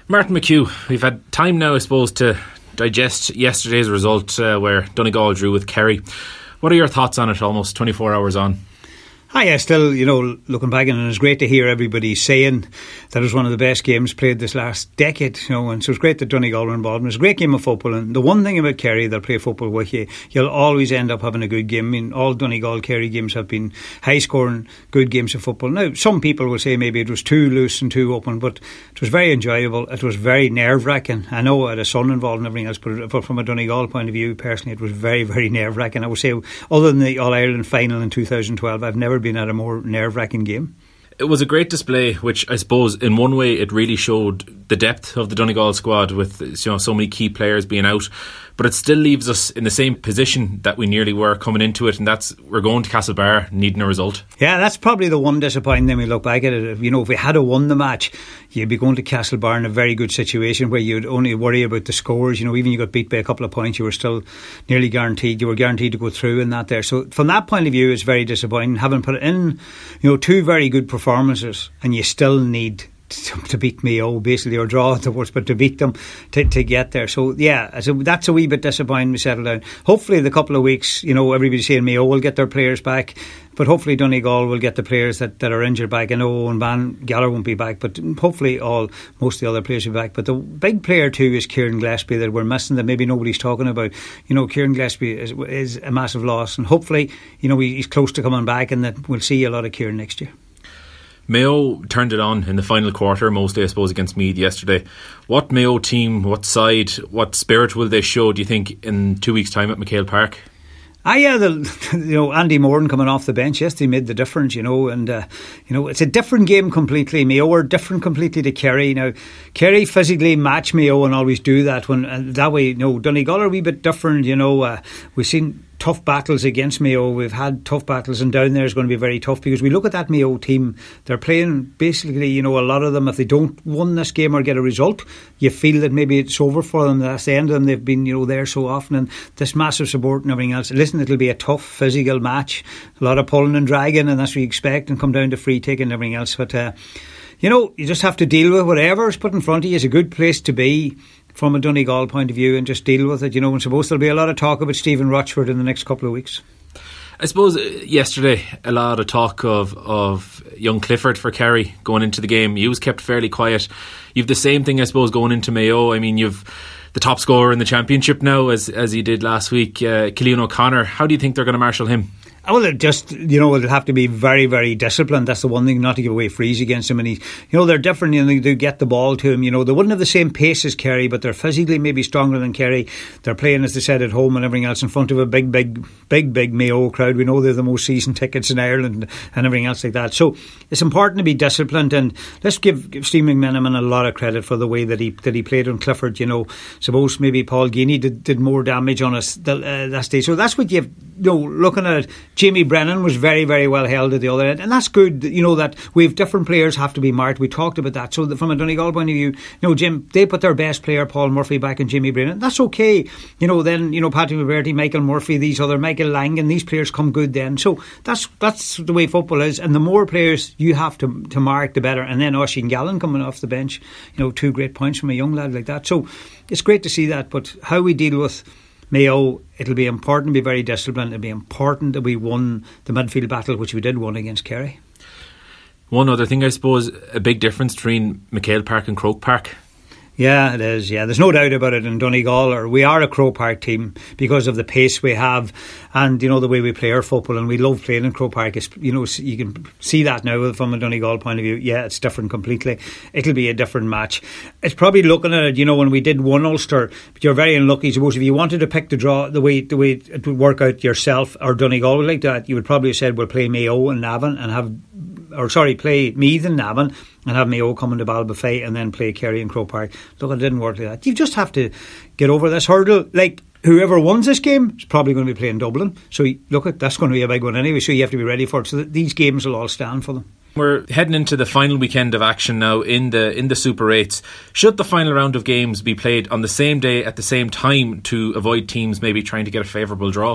Martin McHugh, we've had time now, I suppose, to digest yesterday's result where Donegal drew with Kerry. What are your thoughts on it almost 24 hours on? Hi, still, looking back, and it's great to hear everybody saying that it was one of the best games played this last decade, and so it's great that Donegal were involved. And it's a great game of football, and the one thing about Kerry, they'll play football with you, you'll always end up having a good game. I mean, all Donegal-Kerry games have been high-scoring, good games of football. Now, some people will say maybe it was too loose and too open, but it was very enjoyable. It was very nerve-wracking. I know I had a son involved and everything else, but from a Donegal point of view, personally, it was very, very nerve-wracking. I would say, other than the All-Ireland final in 2012, I've never been at a more nerve-wracking game. It was a great display, which I suppose in one way it really showed the depth of the Donegal squad with so many key players being out, but it still leaves us in the same position that we nearly were coming into it, and that's we're going to Castlebar needing a result. Yeah, that's probably the one disappointing thing we look back at it. If we had won the match, you'd be going to Castlebar in a very good situation where you'd only worry about the scores. Even you got beat by a couple of points, you were still nearly guaranteed. You were guaranteed to go through in that there. So from that point of view, it's very disappointing. Having put in, two very good performances, and you still need to beat Mayo, basically, or draw at the worst, but to beat them to get there. So yeah, that's a wee bit disappointing. We settle down. Hopefully the couple of weeks, everybody's saying Mayo will get their players back, but hopefully Donegal will get the players that are injured back. I know Owen Van Galler won't be back, but hopefully most of the other players will be back. But the big player too is Kieran Gillespie that we're missing, that maybe nobody's talking about. Kieran Gillespie is a massive loss, and hopefully he's close to coming back, and that we'll see a lot of Kieran next year. Mayo turned it on in the final quarter, mostly I suppose against Meath yesterday. What Mayo team, what side, what spirit will they show, do you think, in 2 weeks' time at McHale Park? Andy Moran coming off the bench, yes, he made the difference, and it's a different game completely. Mayo are different completely to Kerry. Now, Kerry physically match Mayo and always do that that way. Donegal are a wee bit different. We've seen tough battles against Mayo. We've had tough battles, and down there is going to be very tough, because we look at that Mayo team, they're playing basically, a lot of them, if they don't win this game or get a result, you feel that maybe it's over for them. That's the end of them. They've been there so often, and this massive support and everything else. Listen, it'll be a tough physical match, a lot of pulling and dragging, and that's what you expect, and come down to free taking and everything else. But you just have to deal with whatever is put in front of you. It's a good place to be from a Donegal point of view, and just deal with it, and suppose there'll be a lot of talk about Stephen Rochford in the next couple of weeks. I suppose yesterday a lot of talk of young Clifford for Kerry going into the game. He was kept fairly quiet. You've the same thing, I suppose, going into Mayo. I mean, you've the top scorer in the championship now, as he did last week, Cillian O'Connor. How do you think they're going to marshal him? Well, it'll have to be very, very disciplined. That's the one thing, not to give away frees against him. And they're different. They do get the ball to him. They wouldn't have the same pace as Kerry, but they're physically maybe stronger than Kerry. They're playing, as they said, at home and everything else in front of a big Mayo crowd. We know they're the most season tickets in Ireland and everything else like that. So it's important to be disciplined, and let's give Steve McMenamin a lot of credit for the way that he played on Clifford. Suppose maybe Paul Geaney did more damage on us that stage. So that's what you've looking at it. Jamie Brennan was very, very well held at the other end, and that's good. That we've different players have to be marked. We talked about that. So from a Donegal point of view, Jim, they put their best player Paul Murphy back in Jamie Brennan. That's okay. Then Paddy McBurty, Michael Murphy, these other Michael Langan, these players come good then. So that's the way football is, and the more players you have to mark, the better. And then Oisín Gallen coming off the bench, 2 great points from a young lad like that. So it's great to see that. But how we deal with Mayo, it'll be important to be very disciplined. It'll be important that we won the midfield battle, which we did win against Kerry. One other thing, I suppose, a big difference between McHale Park and Croke Park. Yeah, it is. Yeah, there's no doubt about it. In Donegal, or we are a Croke Park team because of the pace we have, and the way we play our football, and we love playing in Croke Park. It's, you can see that now from a Donegal point of view. Yeah, it's different completely. It'll be a different match. It's probably looking at it. When we did one Ulster, but you're very unlucky. Suppose if you wanted to pick the draw, the way it would work out yourself, or Donegal would like that, you would probably have said we'll play Mayo and Navan play Meath and Navan and have Mayo come into Ballybofey and then play Kerry and Croke Park. Look, it didn't work like that. You just have to get over this hurdle. Like, whoever wins this game is probably going to be playing Dublin. So look, that's going to be a big one anyway, so you have to be ready for it. So that these games will all stand for them. We're heading into the final weekend of action now in the Super 8s. Should the final round of games be played on the same day at the same time to avoid teams maybe trying to get a favourable draw?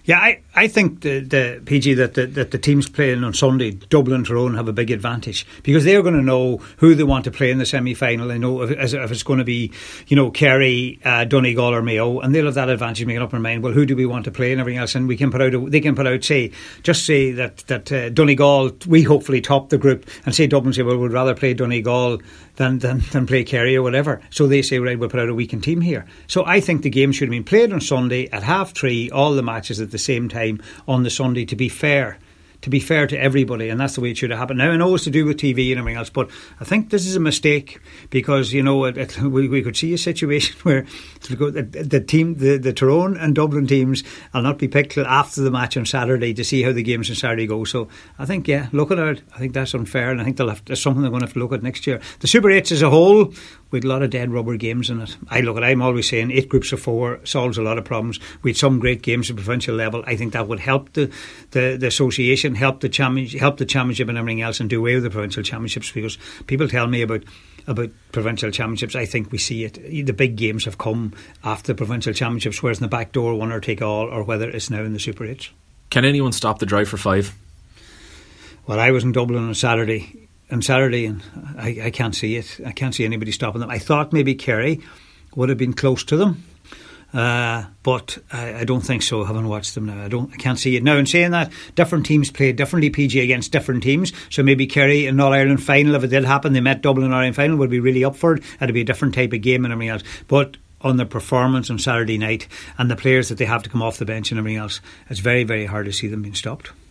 Yeah, I think the PG that the teams playing on Sunday, Dublin, Tyrone, have a big advantage because they're going to know who they want to play in the semi-final. They know if it's going to be, Kerry, Donegal or Mayo, and they'll have that advantage making up their mind. Well, who do we want to play and everything else? And we can they can put out say that Donegal, we hopefully top the group, and say Dublin say, well, we'd rather play Donegal than play Kerry or whatever. So they say, right, we'll put out a weekend team here. So I think the game should have been played on Sunday at 3:30, all the matches at the same time on the Sunday, to be fair to everybody, and that's the way it should have happened. Now, I know it's to do with TV and everything else, but I think this is a mistake because we could see a situation where the Tyrone and Dublin teams will not be picked till after the match on Saturday to see how the games on Saturday go. So I think, looking at it, I think that's unfair, and I think there's something they're going to have to look at next year. The Super 8s as a whole, with a lot of dead rubber games in it. I'm always saying 8 groups of 4 solves a lot of problems. We had some great games at provincial level. I think that would help the association, help the championship and everything else, and do away with the provincial championships, because people tell me about provincial championships. I think we see it. The big games have come after the provincial championships, whereas in the back door, winner take all, or whether it's now in the Super 8s. Can anyone stop the drive for 5? Well, I was in Dublin on Saturday, and I can't see it. I can't see anybody stopping them. I thought maybe Kerry would have been close to them, but I don't think so, having watched them now. I can't see it. Now, in saying that, different teams play differently, PG, against different teams. So maybe Kerry in All-Ireland final, if it did happen, they met Dublin in All-Ireland final, would be really up for it. It'd be a different type of game and everything else. But on the performance on Saturday night and the players that they have to come off the bench and everything else, it's very, very hard to see them being stopped.